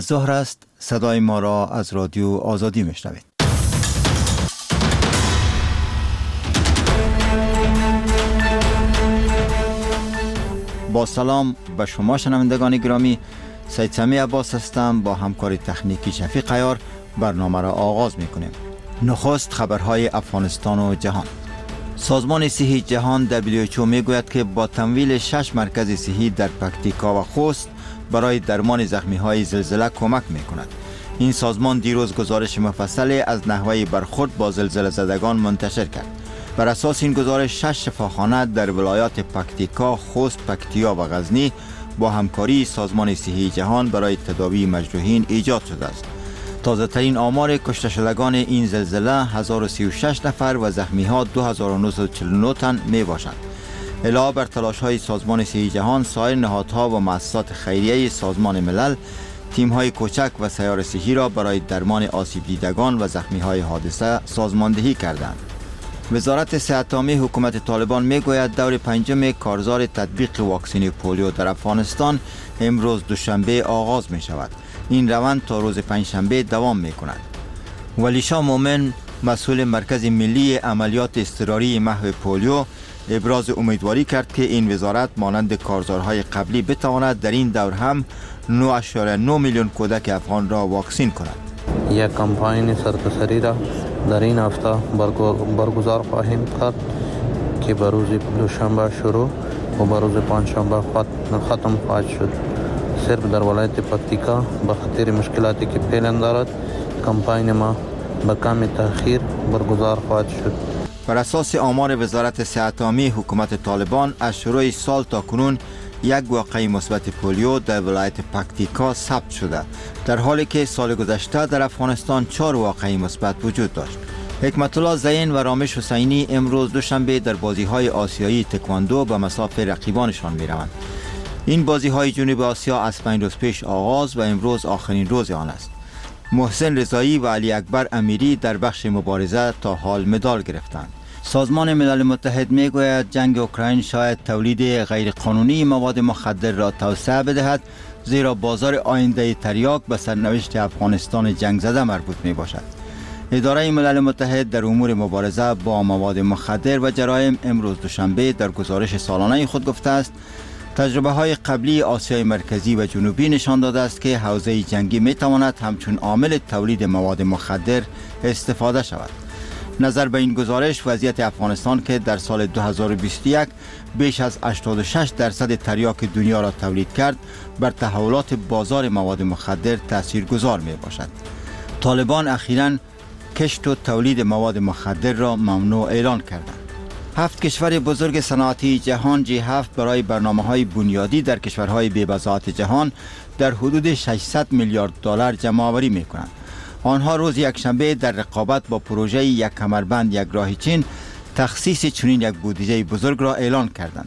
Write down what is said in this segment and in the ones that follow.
ظهر است. صدای ما را از رادیو آزادی میشنوید. با سلام به شما شنوندگان گرامی، سید سمی عباس هستم. با همکاری تکنیکی شفیق عیار برنامه را آغاز میکنیم. نخست خبرهای افغانستان و جهان. سازمان صحی جهان WHO میگوید که با تمویل 6 مرکز صحی در پکتیکا و خوست برای درمان زخمی‌های زلزله کمک می‌کند. این سازمان دیروز گزارش مفصلی از نحوه برخورد با زلزله زدگان منتشر کرد. بر اساس این گزارش 6 شفاخانه در ولایات پکتیکا، خوست، پکتیا و غزنی با همکاری سازمان صحی جهان برای تداوی مجروحین ایجاد شده است. تازه ترین آمار کشته شدگان این زلزله 1036 نفر و زخمی ها 2949 تن می باشند. علاوه بر تلاش های سازمان صحی جهان، سایر نهادها و مؤسسات خیریه سازمان ملل تیم های کوچک و سیار صحی را برای درمان آسیب دیدگان و زخمی های حادثه سازماندهی کردند. وزارت صحت عامه حکومت طالبان می گوید دور پنجم کارزار تطبیق واکسن پولیو در افغانستان امروز دوشنبه آغاز می شود. این روند تا روز پنجشنبه دوام می کند. ولی شاه مومن، مسئول مرکز ملی عملیات اضطراری محو پولیو، ابراز امیدواری کرد که این وزارت مانند کارزارهای قبلی بتواند در این دور هم 9.9 میلیون کودک افغان را واکسین کند. یک کمپاین سرتاسری را در این هفته برگزار خواهیم کرد که به روز دوشنبه شروع و به روز پنجشنبه ختم خواهد شد. صرف در ولایت پکتیکا به خاطر مشکلاتی که پیش دارد کمپاین ما به کم تأخیر برگزار خواهد شد. بر اساس آمار وزارت صحت عامه حکومت طالبان از شروع سال تا کنون یک واقعه مثبت پولیو در ولایت پکتیکا ثبت شده، در حالی که سال گذشته در افغانستان 4 واقعه مثبت وجود داشت. حکمت الله زین و رامش حسینی امروز دوشنبه در بازی‌های آسیایی تکواندو به مصاف رقیبانشان می‌روند. این بازی‌های جنوب آسیا از 5 روز پیش آغاز و امروز آخرین روز آن است. محسن رضایی و علی اکبر امیری در بخش مبارزه تا حال مدال گرفتند. سازمان ملل متحد میگوید جنگ اوکراین شاید تولید غیرقانونی مواد مخدر را توسعه بدهد، زیرا بازار آینده تریاک به سرنوشت افغانستان جنگ زده مربوط می باشد. اداره ملل متحد در امور مبارزه با مواد مخدر و جرایم امروز دوشنبه در گزارش سالانه خود گفته است تجربه های قبلی آسیای مرکزی و جنوبی نشان داده است که حوزه جنگی می تواند همچون عامل تولید مواد مخدر استفاده شود. نظر به این گزارش، وضعیت افغانستان که در سال 2021 بیش از 86% تریاک دنیا را تولید کرد، بر تحولات بازار مواد مخدر تاثیرگذار می باشد. طالبان اخیراً کشت و تولید مواد مخدر را ممنوع اعلان کردند. 7 کشور بزرگ صنعتی جهان G7 برای برنامه‌های بنیادی در کشورهای بی‌بضاعت جهان در حدود 600 میلیارد دلار جمع‌آوری می‌کنند. آنها روز یکشنبه در رقابت با پروژه یک کمربند یک راه چین تخصیص چنین یک بودجه بزرگ را اعلان کردند.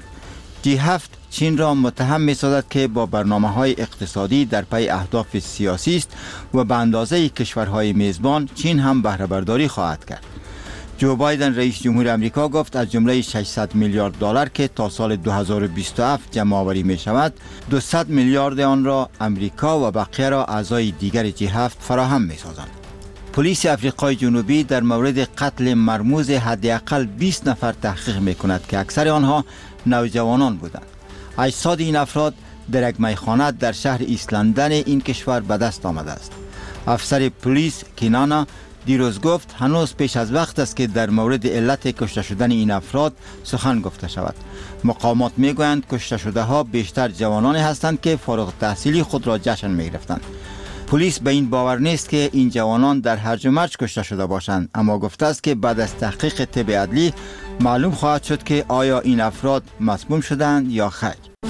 G7 چین را متهم می‌سازد که با برنامه‌های اقتصادی در پی اهداف سیاسی است و به اندازه کشورهای میزبان چین هم بهره برداری خواهد کرد. جو بایدن رئیس جمهور امریکا گفت از جمله 600 میلیارد دلار که تا سال 2027 جمع آوری می شود، 200 میلیارد آن را امریکا و بقیه را اعضای دیگر G7 فراهم می سازند. پلیس آفریقای جنوبی در مورد قتل مرموز حداقل 20 نفر تحقیق می کند که اکثر آنها نوجوانان بودند. اجساد این افراد در یک میخانه در شهر ایست لندن این کشور به دست آمده است. افسر پلیس کینانا دیروز گفت هنوز پیش از وقت است که در مورد علت کشته شدن این افراد سخن گفته شود. مقامات میگویند کشته شده ها بیشتر جوانانی هستند که فارغ التحصیلی خود را جشن میگرفتند. پلیس به این باور نیست که این جوانان در هرج و مرج کشته شده باشند، اما گفته است که بعد از تحقیق طب عدلی معلوم خواهد شد که آیا این افراد مسموم شدند یا خیر.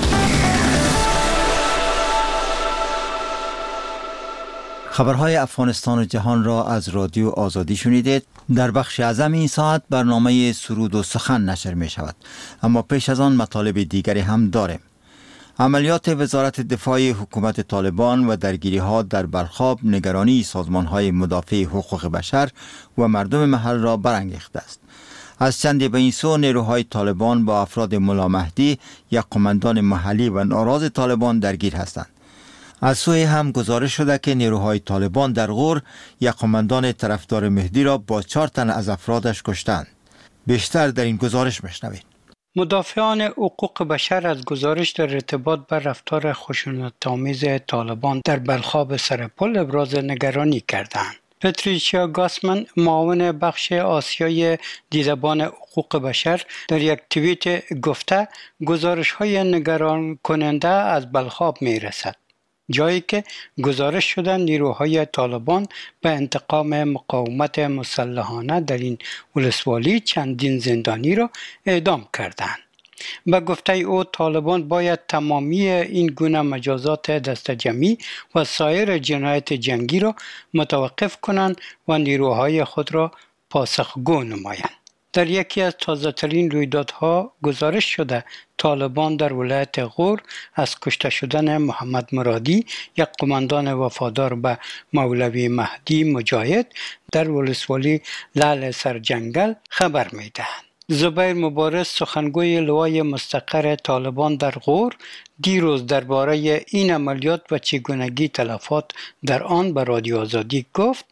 خبرهای افغانستان و جهان را از رادیو آزادی شنیدید. در بخش اعظم این ساعت برنامه سرود و سخن نشر می شود، اما پیش از آن مطالب دیگری هم داریم. عملیات وزارت دفاع حکومت طالبان و درگیری ها در بلخاب نگرانی سازمان های مدافع حقوق بشر و مردم محل را برانگیخته است. از چندی به این سو نیروهای طالبان با افراد ملا مهدی، یک قماندان محلی و ناراض طالبان درگیر هستند. از سوی هم گزارش شده که نیروهای طالبان در غور یک قماندان طرفدار مهدی را با 4 تن از افرادش کشتند. بیشتر در این گزارش میشنوید. مدافعان حقوق بشر از گزارش در ارتباط بر رفتار خشونت‌آمیز طالبان در بلخاب سرپل ابراز نگرانی کردند. پتریشیا گاسمن، معاون بخش آسیای دیدبان حقوق بشر، در یک توییت گفته گزارش‌های نگران کننده از بلخاب می‌رسد، جایی که گزارش شده نیروهای طالبان به انتقام مقاومت مسلحانه در این ولسوالی چندین زندانی را اعدام کردند. به گفته او طالبان باید تمامی این گونه مجازات دستجمعی و سایر جنایت جنگی را متوقف کنند و نیروهای خود را پاسخگو نمایند. در یکی از تازه‌ترین رویدادها گزارش شده طالبان در ولایت غور از کشته شدن محمد مرادی، یک قماندان وفادار به مولوی مهدی مجاهد در ولسوالی لعل سرجنگل خبر می‌دهند. زبیر مبارز، سخنگوی لوای مستقر طالبان در غور، دیروز درباره این عملیات و چگونگی تلفات در آن به رادیو آزادی گفت: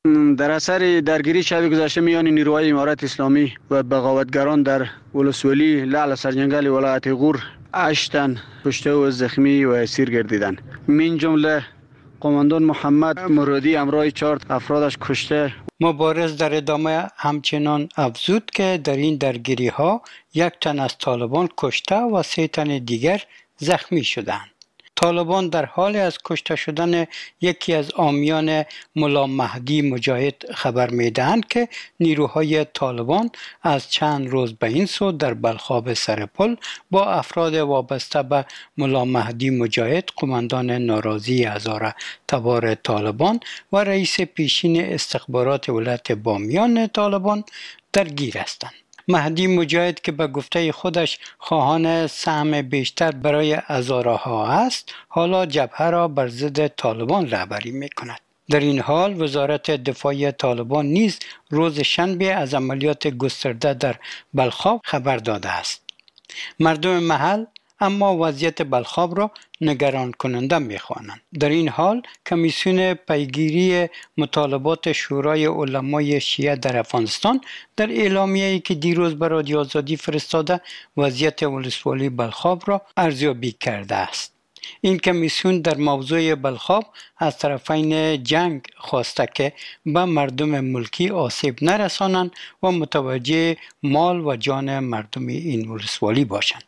در اثر درگیری شب گذشته میان نیروهای امارت اسلامی و بغاوتگران در ولسوالی لعل سرجنگل ولایت غور 8 تن کشته و زخمی و اسیر گردیدند. من جمله قماندان محمد مرادی همراه 4 افرادش کشته. مبارز در ادامه همچنان افزود که در این درگیری ها 1 تن از طالبان کشته و 3 تن دیگر زخمی شدند. طالبان در حال از کشته شدن یکی از حامیان ملا مهدی مجاهد خبر می‌دهند که نیروهای طالبان از چند روز به این سو در بلخاب سرپل با افراد وابسته به ملا مهدی مجاهد، قماندان ناراضی هزاره تبار طالبان و رئیس پیشین استخبارات ولایت بامیان طالبان درگیر هستند. مهدی مجاهد که به گفته خودش خواهان سهم بیشتر برای هزاره ها است، حالا جبهه را بر ضد طالبان رهبری می کند. در این حال وزارت دفاع طالبان نیز روز شنبه از عملیات گسترده در بلخاب خبر داده است. مردم محل اما وضعیت بلخاب را نگران کننده می‌خوانند. در این حال کمیسیون پیگیری مطالبات شورای علمای شیعه در افغانستان در اعلامیه‌ای که دیروز به رادیو آزادی فرستاده وضعیت ولسوالی بلخاب را ارزیابی کرده است. این کمیسیون در موضوع بلخاب از طرفین جنگ خواسته که به مردم ملکی آسیب نرسانند و متوجه مال و جان مردم این ولسوالی باشند.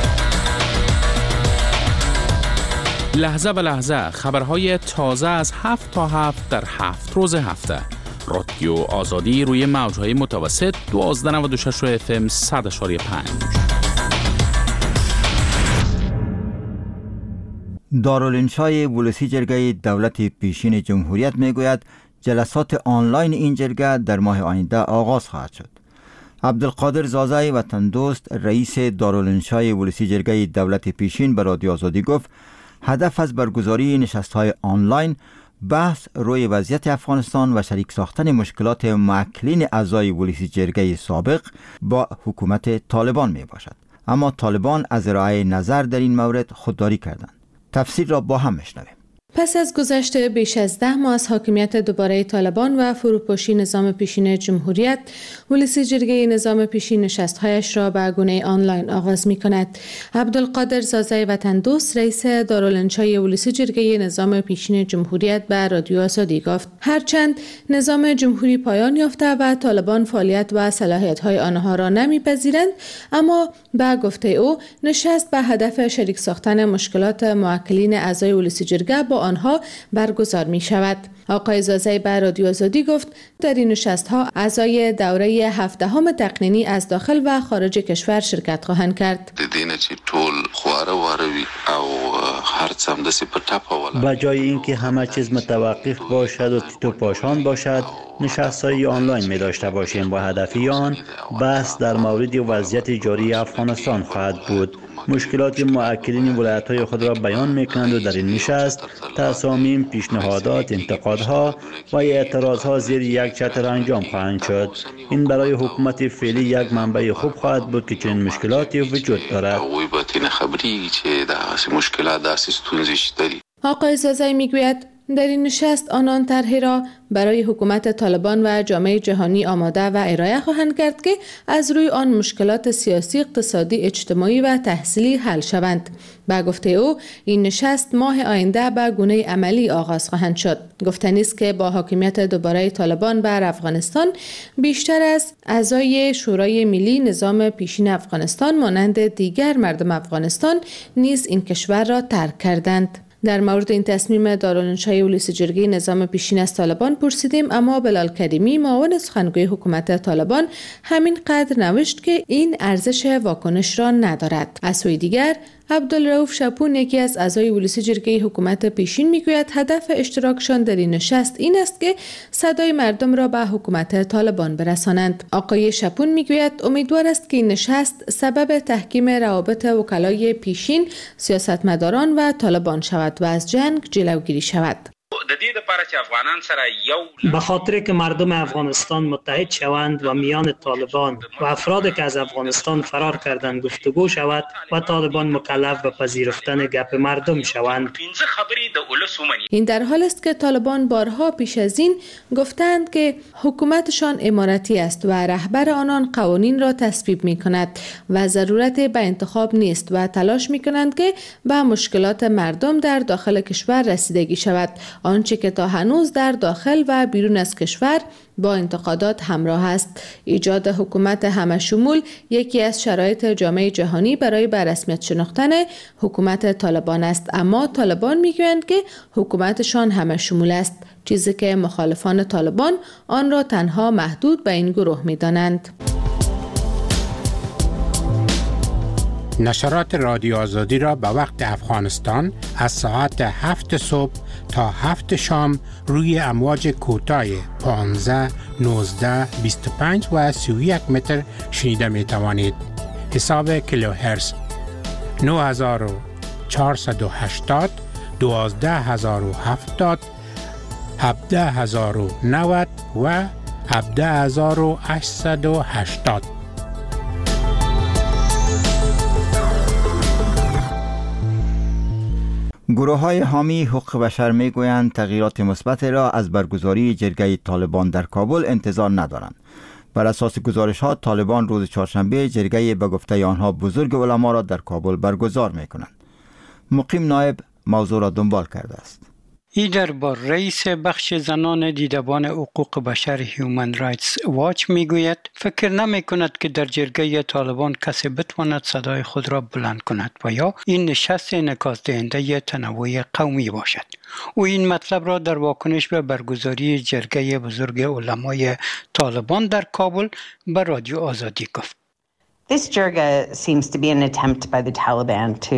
لحظه به لحظه خبرهای تازه از 7 تا 7 در 7 روز هفته. رادیو آزادی روی موجهای متوسط 1296 FM 100.5. دارالانشای ولسی جرگه دولت پیشین جمهوریت میگوید جلسات آنلاین این جرگه در ماه آینده آغاز خواهد شد. عبدالقادر زازای وطن دوست رئیس دارالانشای ولسی جرگه دولت پیشین به رادیو آزادی گفت هدف از برگزاری نشست‌های آنلاین بحث روی وضعیت افغانستان و شریک ساختن مشکلات معکلین اعضای ولسی جرگه سابق با حکومت طالبان می باشد. اما طالبان از ارائه نظر در این مورد خودداری کردند. تفسیر را با هم میشنویم. پس از گذشت بیش از 10 ماه از حاکمیت دوباره طالبان و فروپاشی نظام پیشین جمهوریت، ولسی جرگه نظام پیشین نشست‌هایش را به گونه آنلاین آغاز می‌کند. عبدالقادر زازای وطن دوست رئیس دارالانشای ولسی جرگه نظام پیشین جمهوریت به رادیو آزادی گفت هرچند نظام جمهوری پایان یافته و طالبان فعالیت و صلاحیت‌های آنها را نمی‌پذیرند، اما به گفته او نشست به هدف شریک ساختن مشکلات معکلین اعضای ولسی جرگه با آنها برگزار می شود. آقای زازای به رادیو آزادی گفت در این نشست‌ها اعضای دوره 17 تقنینی از داخل و خارج کشور شرکت خواهند کرد. با جای اینکه همه چیز متوقف باشد و تیتو پاشان باشد، نشست‌های آنلاین می داشته باشیم. با هدف آن بحث در مورد وضعیت جاری افغانستان خواهد بود. مشکلات معکلین ولایت‌های خود را بیان می‌کنند و در این نشست تصامیم، پیشنهادات، انتقادها و اعتراضها زیر یک چتر انجام خواهند شد. این برای حکومت فعلی یک منبع خوب خواهد بود که چنین مشکلاتی وجود دارد. آقای زازای میگوید در این نشست آنان طرحی را برای حکومت طالبان و جامعه جهانی آماده و ارائه خواهند کرد که از روی آن مشکلات سیاسی، اقتصادی، اجتماعی و تحصیلی حل شوند. با گفته او این نشست ماه آینده به گونه عملی آغاز خواهند شد. گفتنی است که با حاکمیت دوباره طالبان بر افغانستان بیشتر از اعضای شورای ملی نظام پیشین افغانستان مانند دیگر مردم افغانستان نیز این کشور را ترک کردند. در مورد این تصمیم دارالانشای ولسی جرگه نظام پیشین از طالبان پرسیدیم، اما بلال کریمی معاون سخنگوی حکومت طالبان همین قدر نوشت که این ارزش واکنش را ندارد. از سوی دیگر عبدالرؤوف شپون یکی از اعضای ولسی جرگه حکومت پیشین میگوید هدف اشتراکشان در این نشست این است که صدای مردم را به حکومت طالبان برسانند. آقای شپون میگوید امیدوار است که این نشست سبب تحکیم روابط وکلای پیشین، سیاستمداران و طالبان شود و از جنگ جلوگیری شود. به خاطر که مردم افغانستان متحد شوند و میان طالبان و افرادی که از افغانستان فرار کردند گفتگو شود و طالبان مکلف به پذیرفتن گپ مردم شوند. این در حال است که طالبان بارها پیش از این گفتند که حکومتشان امارتی است و رهبر آنان قوانین را تصویب می کند و ضرورت به انتخاب نیست و تلاش می کنند که به مشکلات مردم در داخل کشور رسیدگی شود، آنچه که تا هنوز در داخل و بیرون از کشور با انتقادات همراه است. ایجاد حکومت همه‌شمول یکی از شرایط جامعه جهانی برای به رسمیت شناختن حکومت طالبان است، اما طالبان میگویند که حکومتشان همه‌شمول است، چیزی که مخالفان طالبان آن را تنها محدود به این گروه می‌دانند. نشرات رادیو آزادی را به وقت افغانستان از ساعت 7 صبح تا 7 شام روی امواج کوتاه 15، 19، 25 و 31 متر شنیده می توانید. حساب کیلوهرتز 9480، 12070، 17090 و 17880. گروه‌های حامی حقوق بشر می‌گویند تغییرات مثبت را از برگزاری جرگه طالبان در کابل انتظار ندارند. بر اساس گزارش‌ها طالبان روز چهارشنبه جرگه به گفته آنها بزرگ علما را در کابل برگزار می‌کنند. مقیم نایب موضوع را دنبال کرده است. ایدر با رئیس بخش زنان دیدبان حقوق بشر هیومن رایتس واچ میگوید فکر نمی کند که در جرگه طالبان کسی بتواند صدای خود را بلند کند و یا این نشست انعکاس دهنده تنوع قومی باشد. او این مطلب را در واکنش به برگزاری جرگه بزرگ علمای طالبان در کابل به رادیو آزادی گفت. This jirga seems to be an attempt by the Taliban to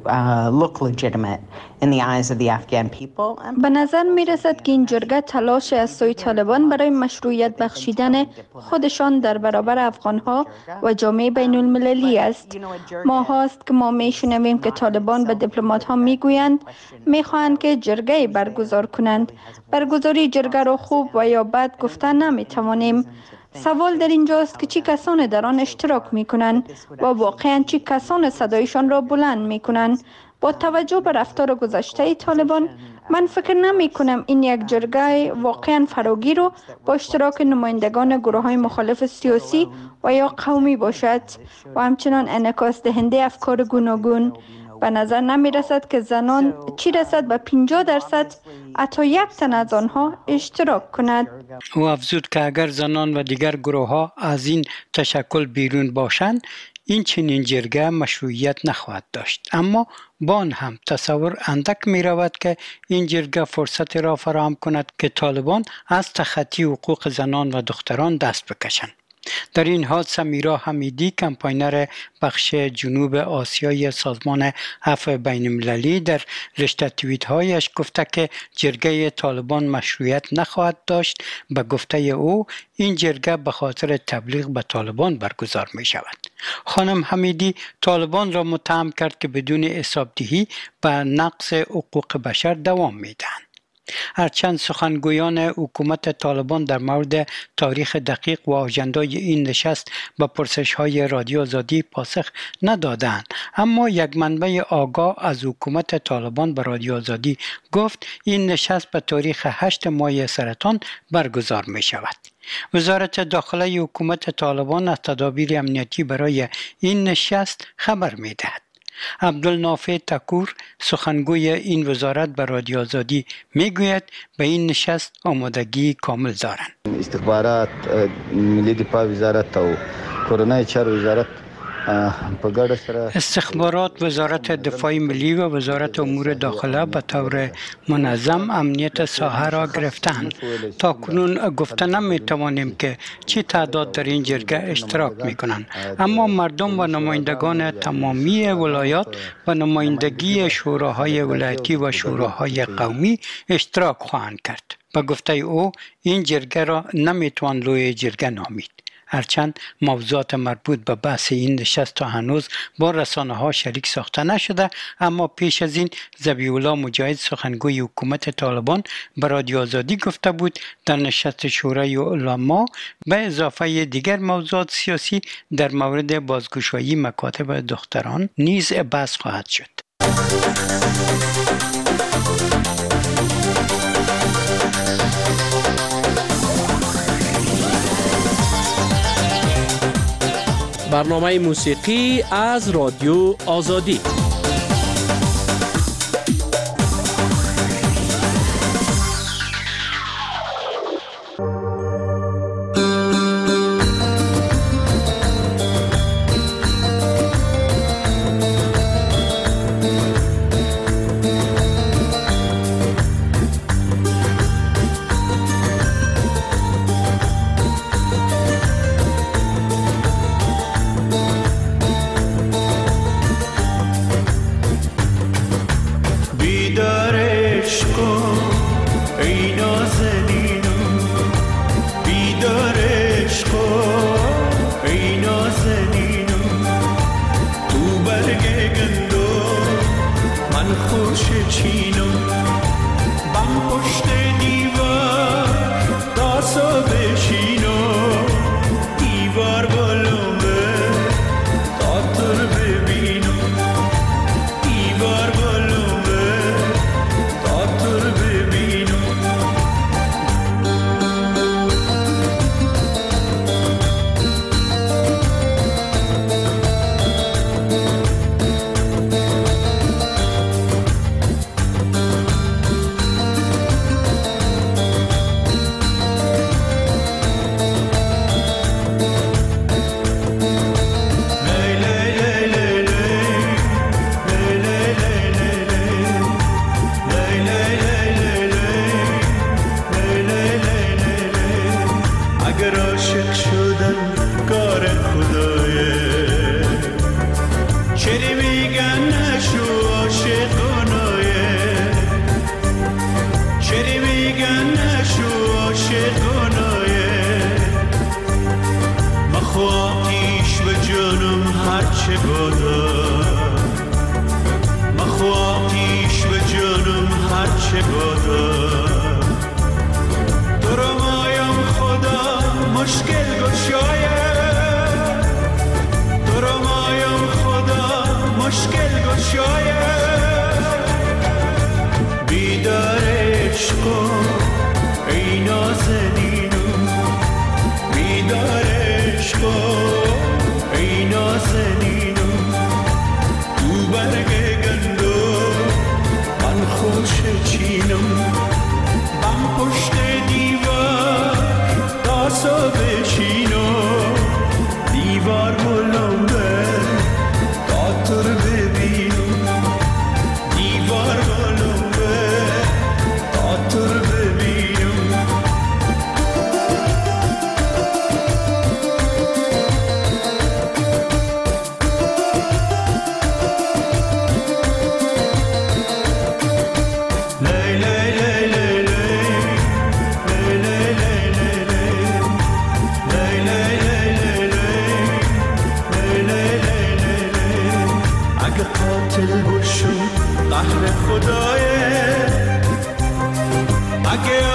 look legitimate in the eyes of the Afghan people. به نظر می رسد که این جرگه تلاش از سوی طالبان برای مشروعیت بخشیدن خودشان در برابر افغانها و جامعه بین المللی است. ما هاست که ما می شنویم که طالبان به دیپلمات ها می گویند می خواهند که جرگه برگزار کنند. برگزاری جرگه را خوب و یا بد گفتن نمی توانیم. سوال در اینجاست که چی کسان در آن اشتراک می کنند و واقعا چی کسان صدایشان را بلند می کنند. با توجه به رفتار گذشته طالبان من فکر نمی کنم این یک جرگه واقعا فراگیر و با اشتراک نمایندگان گروه های مخالف سیاسی و یا قومی باشد و همچنان انعکاس دهنده افکار گوناگون. به نظر نمی رسد که زنان چی رسد به 50% حتی یک تن از آنها اشتراک کند. او افزود که اگر زنان و دیگر گروه ها از این تشکل بیرون باشند این چنین جرگه مشروعیت نخواهد داشت، اما با آن هم تصور اندک می رود که این جرگه فرصت را فراهم کند که طالبان از تخطی حقوق زنان و دختران دست بکشند. در این حال سمیرا حمیدی کمپاینر بخش جنوب آسیای سازمان عفو بین المللی در رشته توییت هایش گفته که جرگه طالبان مشروعیت نخواهد داشت. به گفته او این جرگه به خاطر تبلیغ به طالبان برگزار می شود. خانم حمیدی طالبان را متهم کرد که بدون حسابدهی به نقض حقوق بشر دوام می دهند. هرچند سخنگویان حکومت طالبان در مورد تاریخ دقیق و آژندای این نشست به پرسش‌های رادیو آزادی پاسخ ندادند، اما یک منبع آگاه از حکومت طالبان به رادیو آزادی گفت این نشست به تاریخ 8 ماه سرطان برگزار می شود. وزارت داخله حکومت طالبان از تدابیر امنیتی برای این نشست خبر می دهد. عبدالنافع تکور سخنگوی این وزارت به رادیو آزادی میگوید به این نشست آمادگی کامل دارند. استخبارات ملی دفاع وزارت و کورونای چار وزارت استخبارات، وزارت دفاع ملی و وزارت امور داخله به طور منظم امنیت ساحه را گرفتند. تا کنون گفته نمی توانیم که چه تعداد در این جرگه اشتراک می کنند، اما مردم و نمایندگان تمامی ولایات و نمایندگی شوراهای ولایتی و شوراهای قومی اشتراک خواهند کرد. به گفته او این جرگه را نمی توان لوی جرگه نامید. هرچند موضوعات مربوط به بحث این نشست تا هنوز با رسانه‌ها شریک ساخته نشده، اما پیش از این ذبیح الله مجاهد سخنگوی حکومت طالبان به رادیو آزادی گفته بود در نشست شورای علما به اضافه دیگر موضوعات سیاسی در مورد بازگشایی مکاتب دختران نیز بحث خواهد شد. برنامه موسیقی از رادیو آزادی.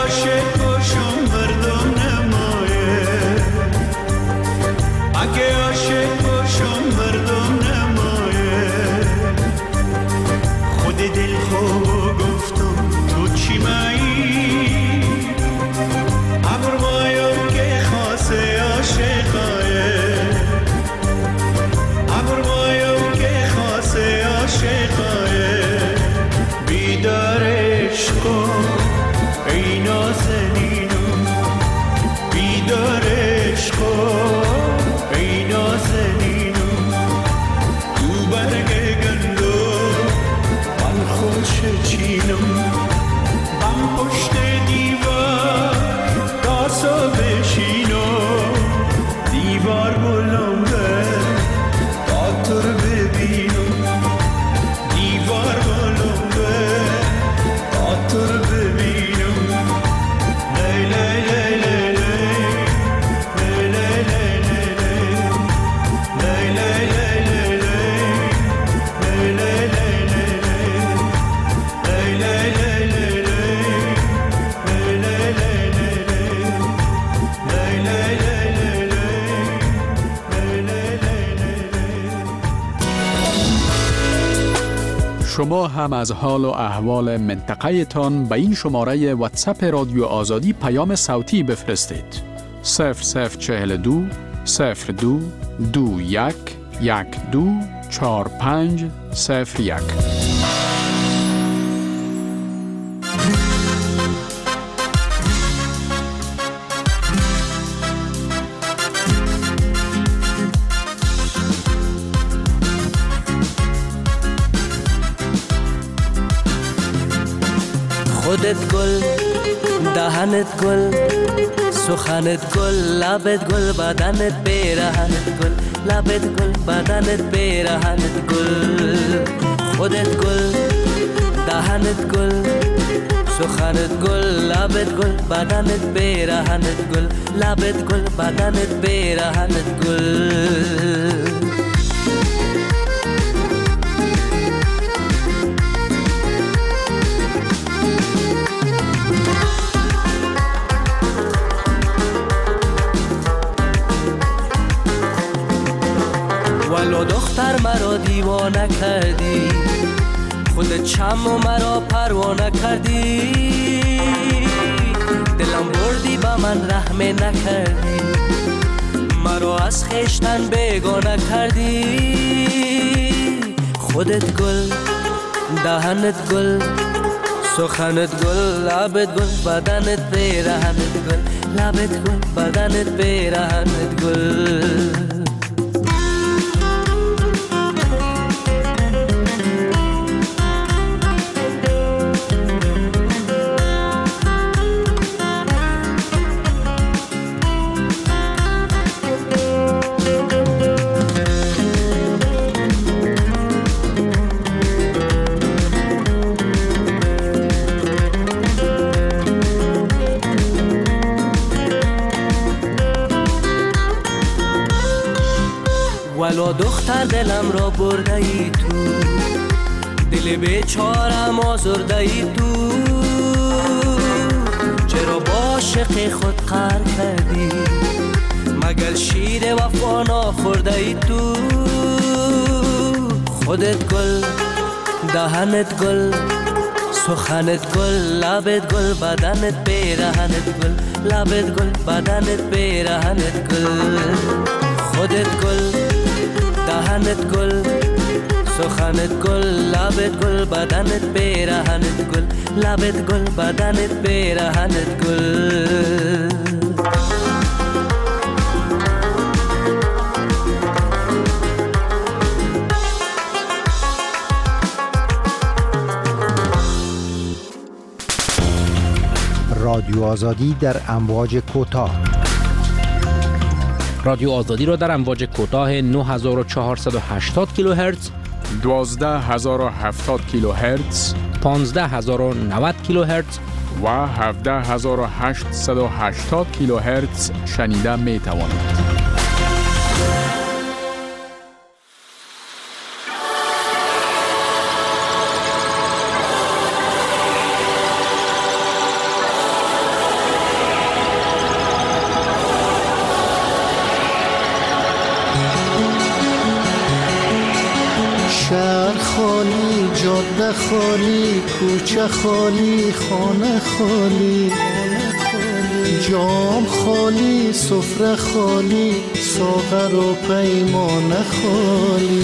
عاشق باشم مردم نمایه، اگه عاشق باشم مردم نمایه، خود دل خواب گفتم تو چی مایی، ابر مایم که خاصه عاشقایه، ابر مایم که خاصه عاشقایه، بیدار عشقم ای نازنینم، بیدار عشقم ای نازنینم، تو برگ گندم من خوش چینم، من پشت دیوار تاسو بشینم، دیوار بلنده تا تو رو ببینم، دیوار بلنده تا تو رو ببینم، لی لی لی لی لی لی لی لی لی لی لی شما هم از حال و احوال منطقه تان به این شماره واتساپ رادیو آزادی پیام صوتی بفرستید. 0042 02 21 12 45 01. خودت گل، دهنت گل، سخنت گل، لبت گل، بدنت پیرهنت گل، لبت گل، بدنت پیرهنت گل. خودت گل، دهنت گل، سخنت گل، لبت گل، بدنت پیرهنت گل، لبت گل، بدنت پیرهنت گل. ولو دختر مرا دیوانه کردی، خودت شم و مرا پروانه کردی، دلم بردی با من رحم نکردی، مرا از خشتن بیگانه کردی. خودت گل، دهنت گل، سخنت گل، لبت گل، بدنت پیرهنت گل، لبت گل، بدنت پیرهنت گل. ولو دختر دلم را برده ای تو، دل بیچارم آزرده ای تو، چرا با عاشق خود قهر کردی، مگر شیر وفا نخورده ای تو. خودت گل، دهنت گل، سخنت گل، لبت گل، بدنت پیرهنت گل، لبت گل، بدنت پیرهنت گل. خودت گل، دهنت گل، سخنت گل، لبت گل، بدنت پیرهنت گل، لبت گل، بدنت پیرهنت گل. رادیو آزادی در امواج کوتاه. رادیو آزادی را در امواج کوتاه 9480 کیلوهرتز، 12070 کیلوهرتز، 15090 کیلوهرتز و 17880 کیلوهرتز شنیده می توانید. خالی، کوچه خالی، خانه خالی، جام خالی، سفره خالی، ساغر و پیمانه خالی.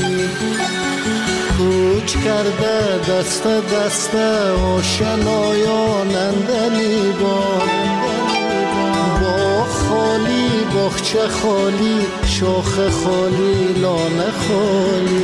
کوچ کرده دست دست آشنایان اندلیبان، باغ خالی، باغچه خالی، شاخ خالی، لانه خالی.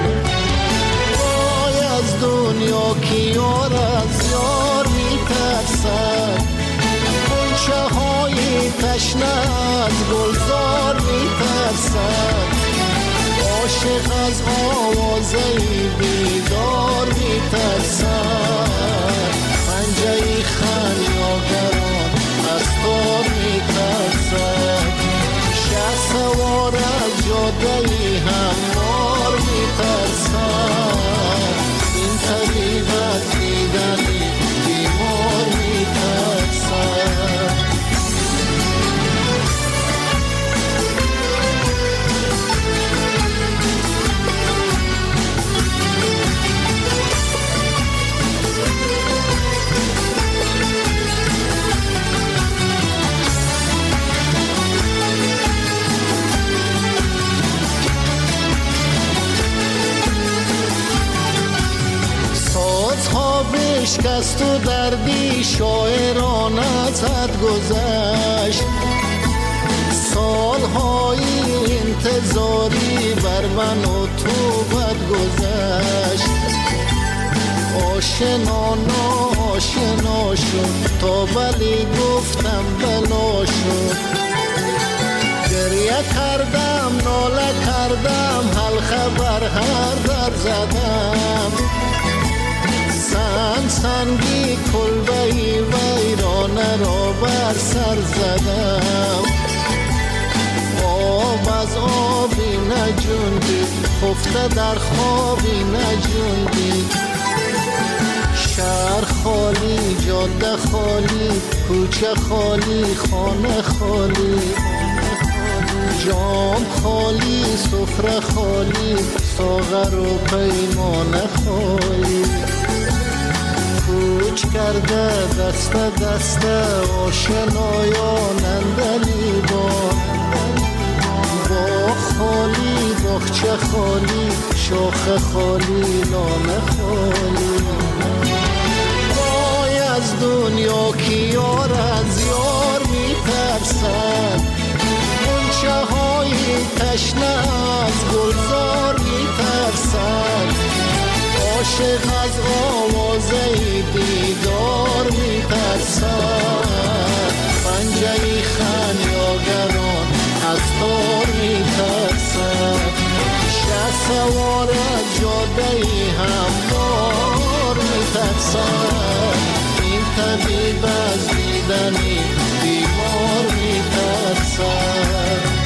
وای از دنیا که یار از یار میترسد، غنچه های تشنه از گلزار میترسد، عاشق از آوازه بیدار میترسد، پنجه خمیازگران از تار میترسد، شه سوار از جاده هموار میترسد، این طبیب از دیدنی بیمار میترسد. بشکست و دردی شاعران ازت گذشت، سالهای انتظاری بر من و تو بد گذشت، آشنا ناشنا شد تا ولی گفتم بلا شد، گریه کردم ناله کردم حلقه بر هر در زدم، سنگی کلبهی ویرانه را بر سر زدم، آب از آبی نجوندید خفته در خوابی نجوندید، شهر خالی، جاده خالی، کوچه خالی، خانه خالی، جام خالی، سفره خالی، ساغر و پیمانه خالی. کوچ کرده دست دست آشنایان اندلیبان، باغ خالی، باغچه خالی، شاخ خالی، لانه خالی. وای از دنیا که یار از یار میترسد، غنچه های تشنه از گلزار میترسد، عاشق از آوازه دیدار میترسد، پنجه خمیازگران از تار میترسد، شه سوار از جاده هموار میترسد، این طبیب از دیدنی بیمار میترسد.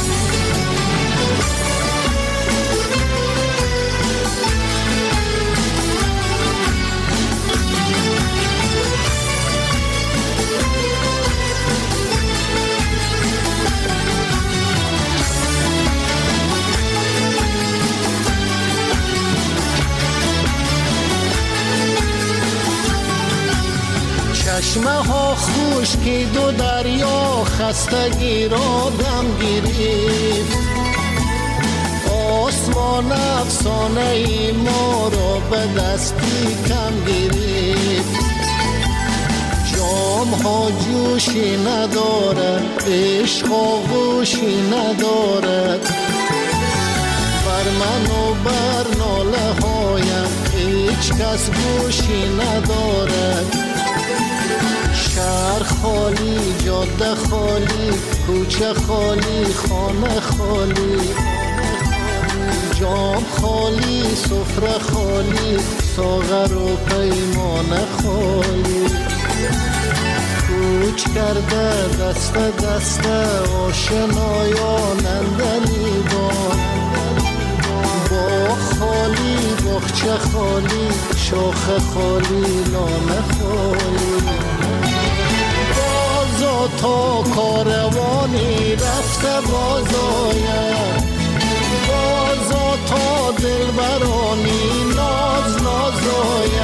چشمه ها خشکید و دریا خستگی را دم گرفت، آسمان افسانه ای ما را به دستی کم گرفت، جام ها جوشی ندارد، عشق آغوشی ندارد، بر من و بر ناله هایم هیچ کس گوشی ندارد، شهر خالی، جاده خالی، کوچه خالی، خانه خالی، جام خالی، سفره خالی، ساغر و پیمانه خالی. کوچ کرده دست دست آشنایان اندلیبان، باغ خالی، باغچه خالی، شاخ خالی، لانه خالی. بازا تا کاروانی رفته باز آید، بازا تا دلبرانی ناز ناز آید،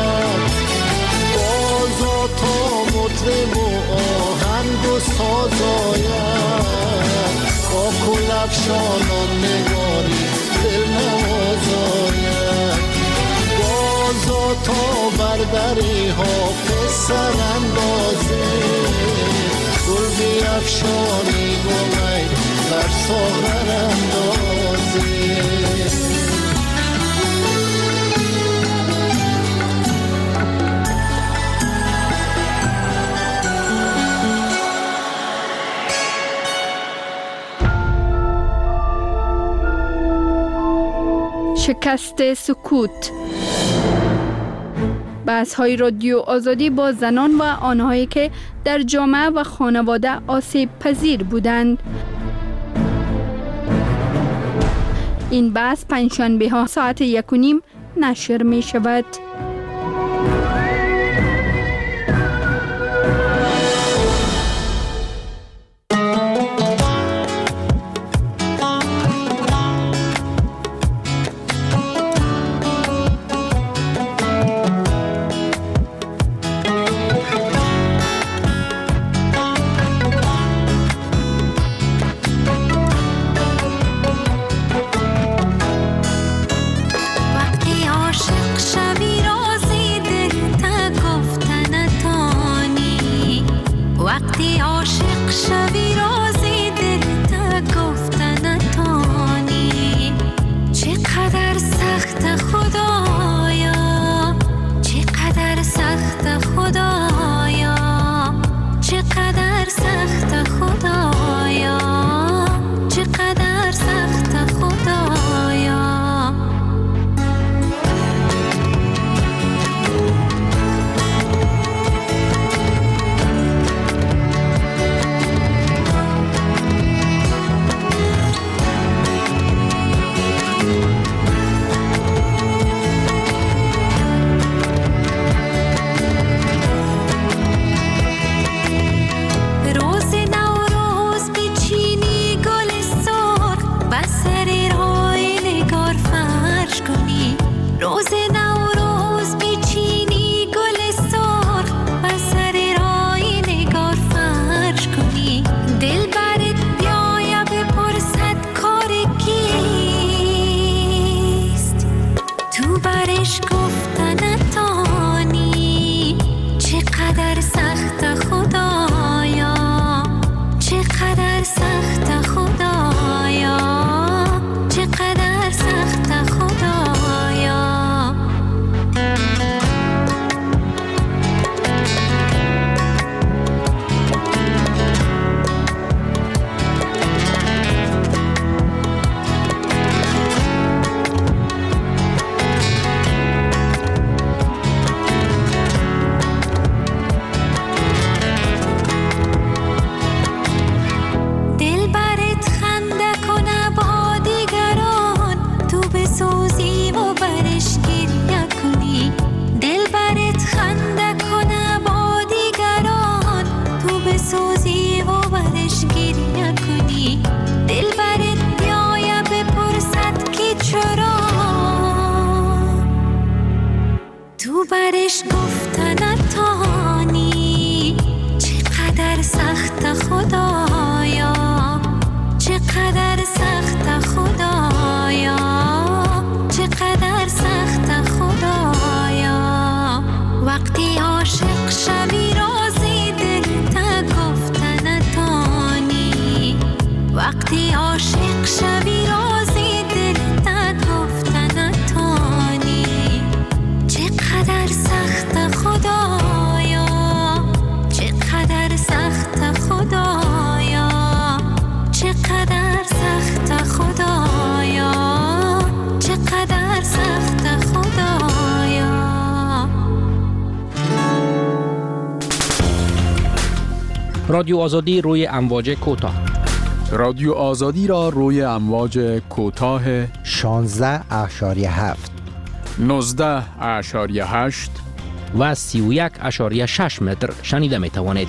افشانان نگاری دل نوازاید بازا تا بردری حافظ سر اندازه گل بی افشانی گلی در ساغر اندازه شکست سکوت. بحث‌های رادیو آزادی با زنان و آنهایی که در جامعه و خانواده آسیب پذیر بودند. این بحث پنجشنبه ها ساعت 1:30 نشر می شود. برش گفتن نتانی چقدر سخت خدایا، چقدر سخت خدایا، چقدر سخت خدایا. وقتی عاشق شوی رازی دل تا گفتن نتانی، وقتی عاشق شوی رازی دل تا گفتن نتانی. چقدر سخت خدایا، چقدر سخت خدایا، چقدر سخت خدایا، چقدر سخت خدایا. رادیو آزادی روی امواج کوتاه. رادیو آزادی را روی امواج کوتاه 16.7 19.8 و 31.6 متر شنیده می توانید.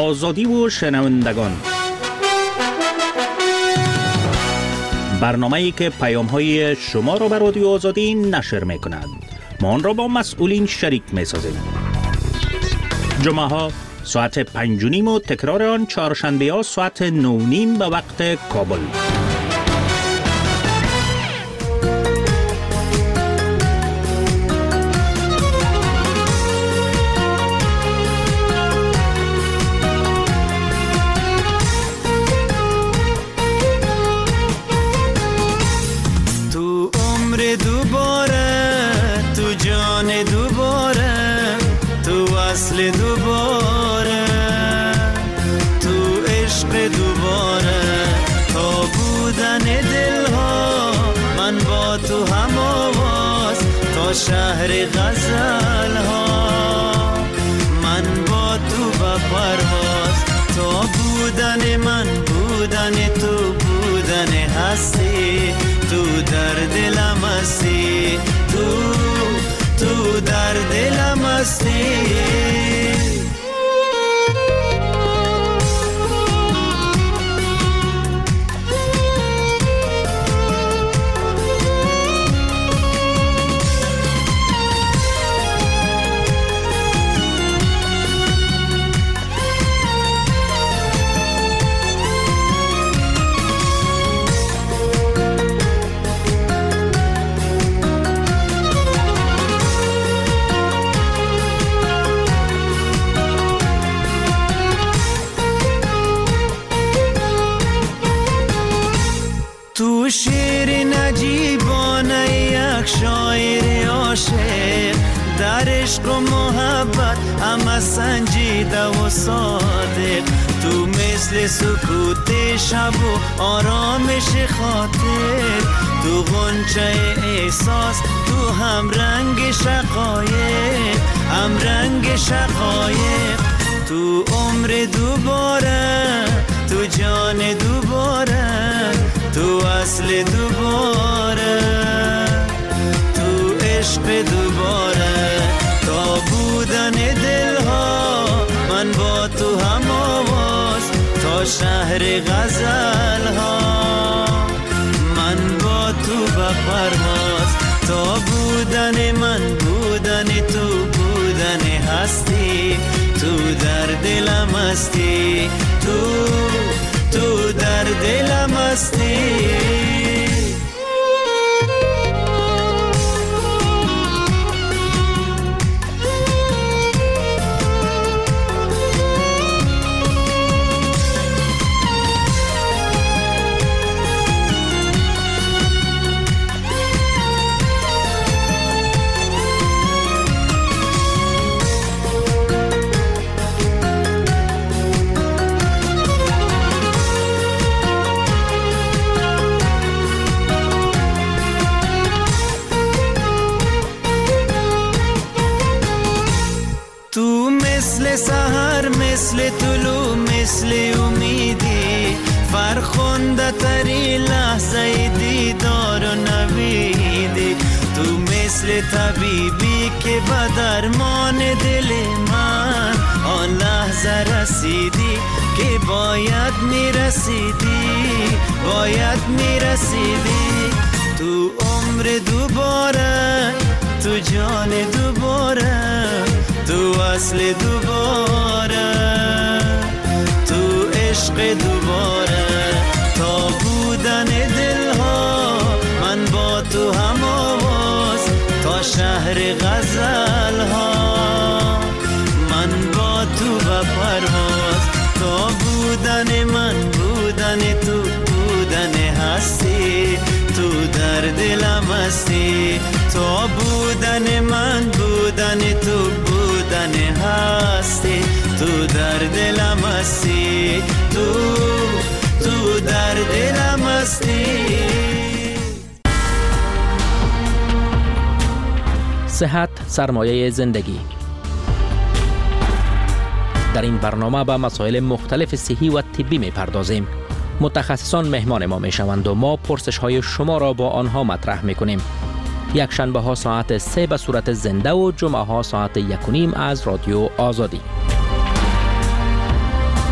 آزادی و شنوندگان، برنامه‌ای که پیام‌های شما را به رادیو آزادی نشر می‌کند. ما آن را با مسئولین شریک می‌سازیم. جمعه‌ها ساعت 5:30 و تکرار آن چهارشنبه‌ها ساعت 9:30 به وقت کابل. شهر غزل ها من با تو با پرواز، تا بودن من بودن تو بودن هستی، تو در دلم هستی، تو در دلم هستی. تو شعر نجیبانه یک شاعر عاشق، در عشق و محبت همه سنجیده و صادق، تو مثل سکوت شب و آرامش خاطر، تو غنچه احساس، تو هم رنگ شقایق، هم رنگ شقایق، تو عمر دوباره، تو جان دوباره، تو اصل دوباره، تو عشق دوباره، تا بودن دلها من با تو هم آواز، تا شهر غزل ها من با تو به پرواز، تا بودن من بودن تو بودن هستی، تو در دلم هستی، تو در دلم هستی. سحر مثل طلوع مثل امیدی، فرخنده تری لحظه دیدار و نویدی، تو مثل طبیبی که به درمان دل من آن لحظه رسیدی که باید میرسیدی، باید میرسیدی، تو عمر دوباره، تو جان دوباره، تو اصل دوباره، تو عشق دوباره، تا بودن دلها من با تو هم آواز، تا شهر غزل ها من با تو به پرواز، تا بودن من بودن تو بودن هستی، تو در دلم هستی، تا بودن من بودن تو بودن هستی، تو در دلم هستی، تو در دلم هستی. صحت سرمایه زندگی. در این برنامه به مسائل مختلف صحی و طبی می‌پردازیم. متخصصان مهمان ما میشوند و ما پرسش های شما را با آنها مطرح میکنیم. یک شنبه ها ساعت 3 به صورت زنده و جمعه ها ساعت 1:30 از رادیو آزادی.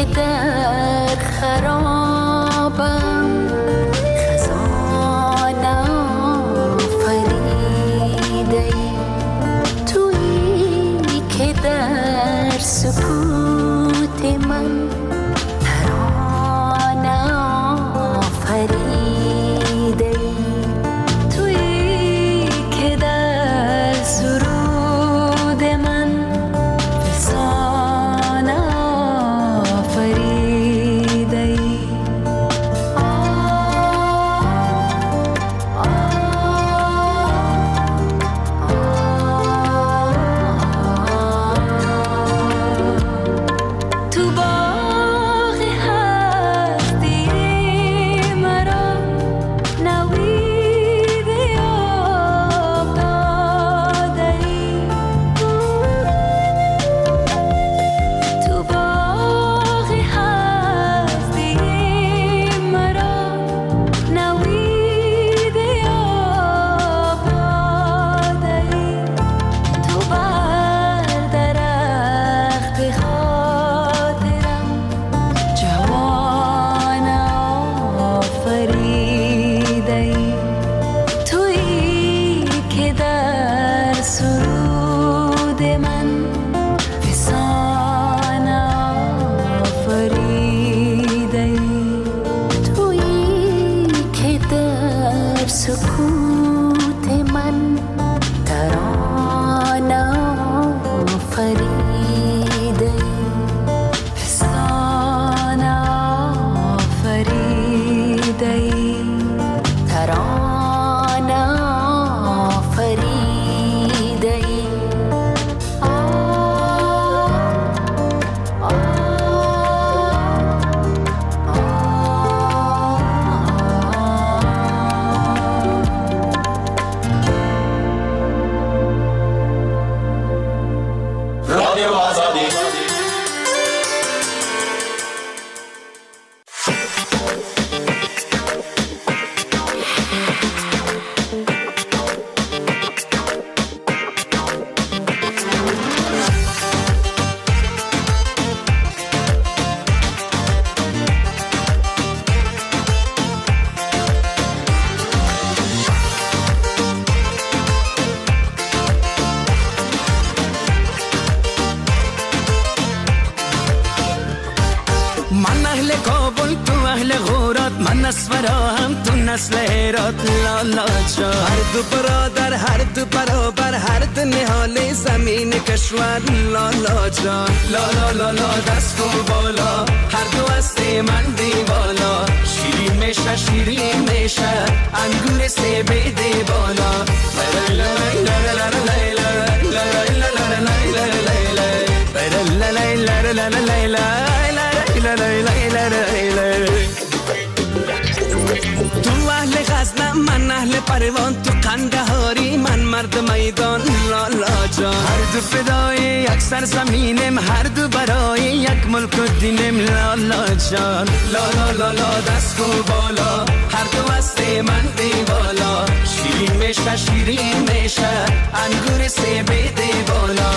در خرابم خزان آفریده ای تویی که در سکوت من ترانه آفریده ای تویی که در سرود من فسانه آفریده ای تو باغ هستی مرا نوید آب داده ای تو باغ هستی مرا نوید آب داده ای تو بر درخت خاطرم جوان آفریده ای تویی که در سرود من فسان آفریده ای تویی که در سکوت من ترانه آفریده ای فسان آفریده ای ترانه آفریده ای رادیو آزادی من اهل کابل تو اهل غورات من اسفراهم تو نسل هرات لالا جان هر دو برادر هر دو برابر هر دو نهال زمین کشور لالا جان لالا لالا دست و بالا هر دو است من دیوالا شیرین میشه شیرین میشه انگور سیب دی بالا تو اهل غزنه من اهل پروان تو قندهاری من مرد میدان لالا جان هر دو فدای یک سرزمینم هر دو برای یک ملک و دینم لالا جان لالا لالا دست و بالا هر دو است من دیوالا شیرین میشه شیرین میشه انگور سیب دی بالا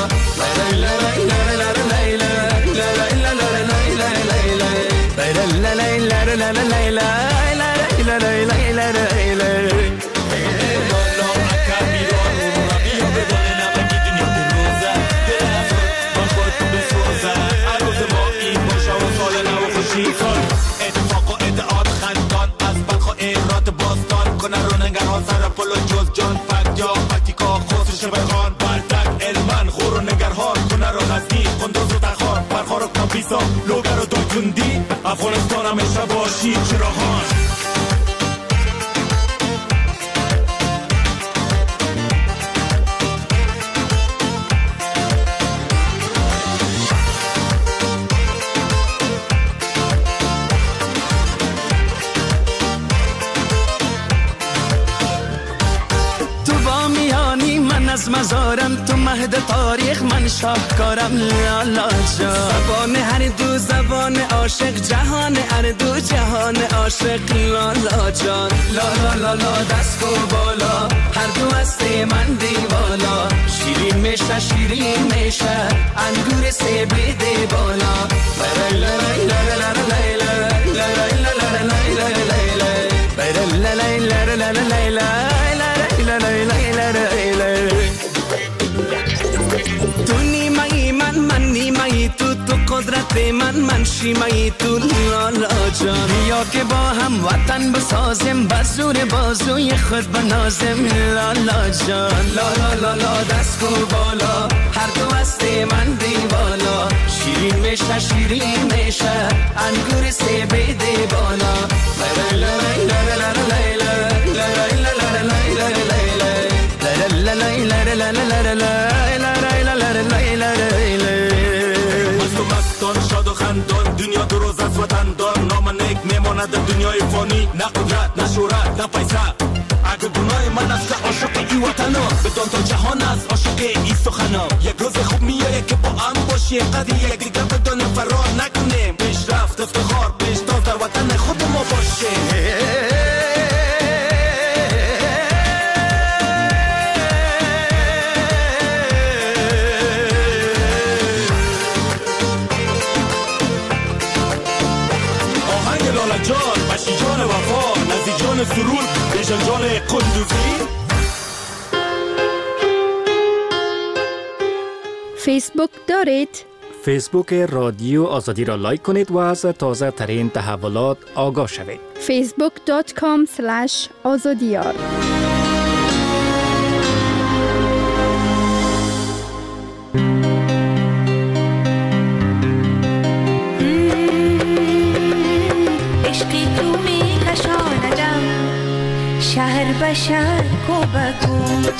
اتفاق و ادعاد خندان از بلخ و ایرات باستان کنه روننگرها سر پلو جز جان فک یا پکتیکا خسرش بخان بردک علمان خوروننگرها کنه رو غزنی قندوز و تخار برخار و کابیسا لوگر و دایکندی افغانستان همیشه باشی چراغان از مزارم تو مهد تاریخ من شاهکارم لالا جان زبان هر دو زبان عاشق جهان هر دو جهان عاشق لالا جان لالا لالا دست و بالا هر دو است من دیوالا شیرین میشه شیرین میشه انگور سیب دی بالا وقت من شیمه تو لالا جان بیا که با هم وطن بسازیم بزور بازوی خود بنازیم لالا جان لالا لالا دست کو بالا هر دو هست من دیوالا شیرین میشه شیرین میشه انگور سه بیده بالا مستان شاد و خندان دنیا دو روز از وطن دار نام نیک میماند دنیای فانی نه قدرت نه شهرت نه پیسه اگه گناه من است که عاشق ای وطنا بدان تا جهان است عاشق ای سخنا یک روز خوب میایه که با هم باشیم قدر یک دیگه بدانیم فرار نکنیم پیشرفت افتخار پیشتاز در وطن خود ما باشیم جان بشی جان وفا نزی جان سرور بیشن جان قندوزی فیسبوک دارید؟ فیسبوک رادیو آزادی را لایک کنید و از تازه ترین تحولات آگاه شوید. facebook.com/azadiyar شهر به شهر کو بکو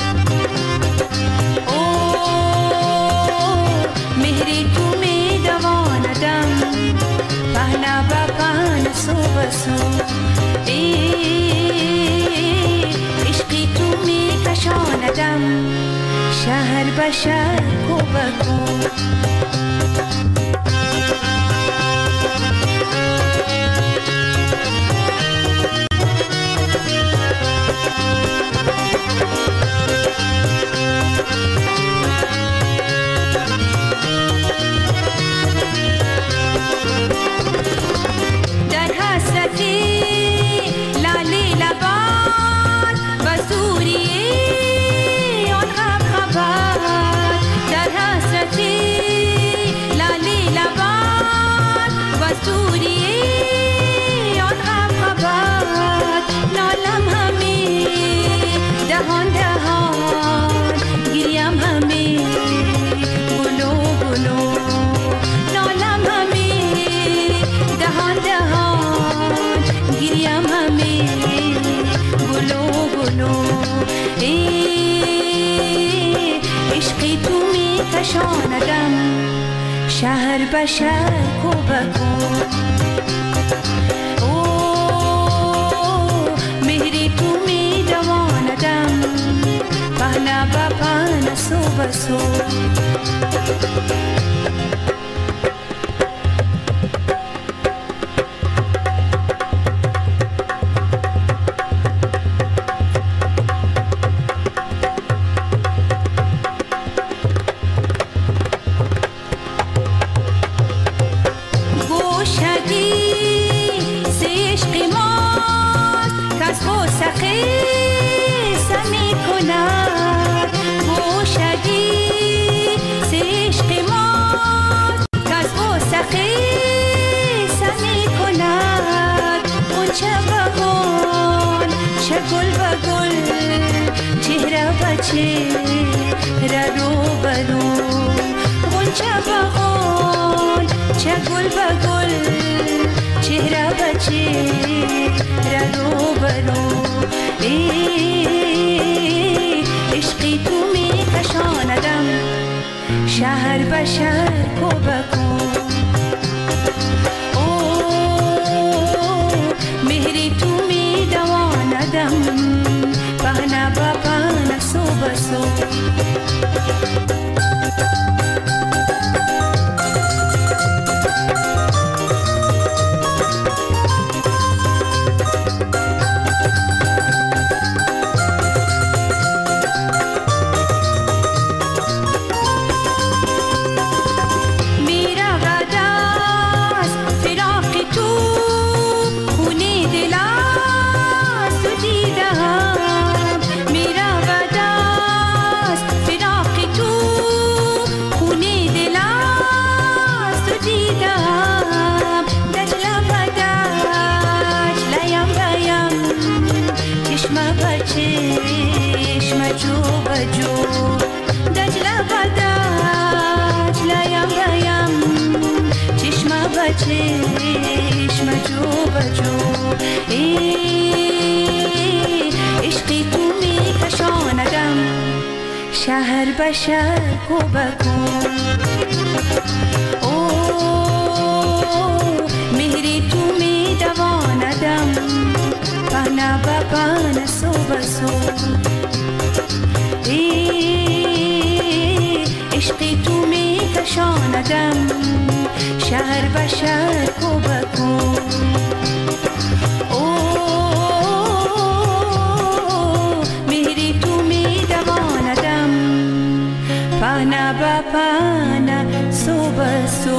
مهری تو می دواندم پهنا با پهن سو بسو عشقی تو می کشاندم شهر به شهر کو بکو کشاندم شهر به شهر کو بکو مهری تو می دواندم پهنا با پهن سو بسو شهر به شهر کو بکو مهری تو می دواندم پهنا با پهن سو بسو میرا چشم جو بجو دجله و دجله یم بیم چشم به چشم جو بجو عشقی تو می کشاندم شهر به شهر کو بکن مهری تو می دواندم پهنه به پهنه سو به سو عشقی تو می کشاندم شهر به شهر کو بکن مهری تو می دواندم پهنه به پهنه سو به سو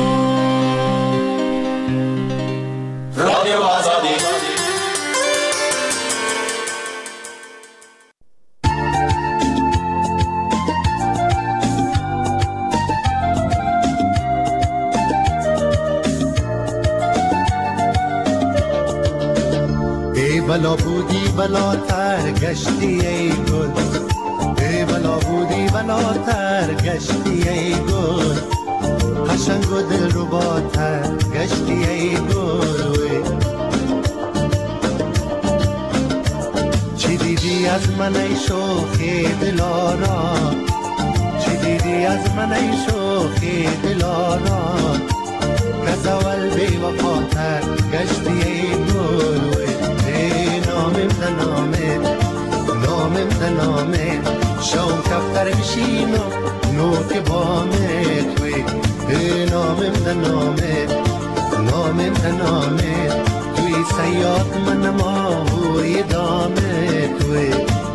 رادیو آزادی ای بلا بودی بلاتر گشتی ای گل ای بلا بودی بلاتر گشتی ای گل قشنگ و دل رو باتر گشتی ای گل چی دیدی از من ای شوخی دلارا چی دیدی از من ای شوخی دلارا کس اول بی وفاتر گشتی ای گل نامم ده نامه شام کفتر بشینم نوک بامه توی نامم ده نامه توی سیاد من ماهوی دامه توی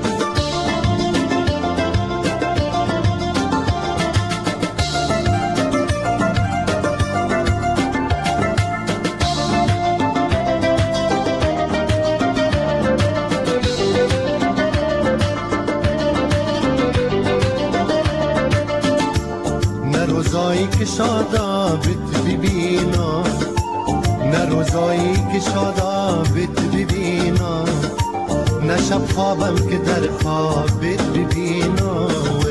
که شادابت ببینم نه روزایی که شادابت ببینم نه شب خوابم که در خوابت ببینم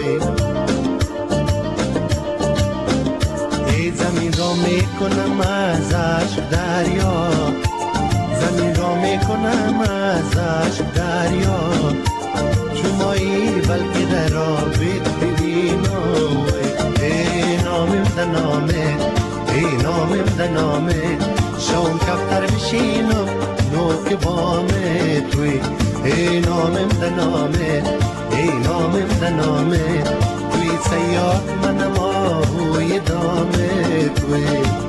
ای زمین را میکنم از عشق دریا زمین را میکنم از عشق دریا چومایی بلکه در آبت ببینم نامم ده نامه شام کفتر بشینم نوک بامه توی نامم ده نامه توی سیاد منم آهوی دامه توی